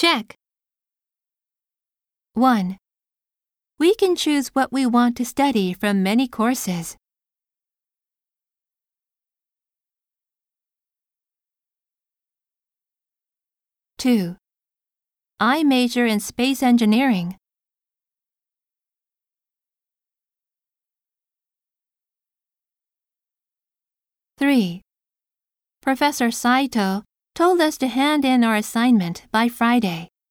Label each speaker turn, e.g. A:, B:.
A: Check. 1. We can choose what we want to study from many courses. 2. I major in space engineering. 3. Professor Saito told us to hand in our assignment by Friday.